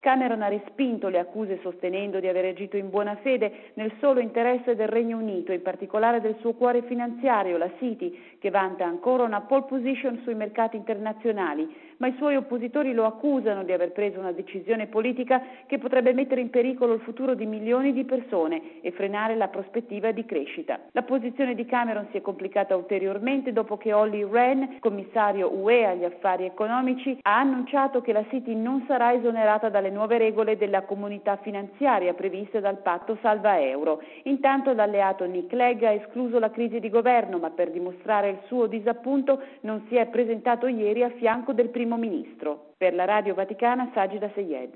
Cameron ha respinto le accuse sostenendo di aver agito in buona fede nel solo interesse del Regno Unito, in particolare del suo cuore finanziario, la City, che vanta ancora una pole position sui mercati internazionali, ma i suoi oppositori lo accusano di aver preso una decisione politica che potrebbe mettere in pericolo il futuro di milioni di persone e frenare la prospettiva di crescita. La posizione di Cameron si è complicata ulteriormente dopo che Olli Rehn, commissario UE agli affari economici, ha annunciato che la City non sarà esonerata dalle nuove regole della comunità finanziaria previste dal patto salva euro. Intanto l'alleato Nick Clegg ha escluso la crisi di governo, ma per dimostrare il suo disappunto non si è presentato ieri a fianco del primo ministro. Per la Radio Vaticana, Sajida Seyed.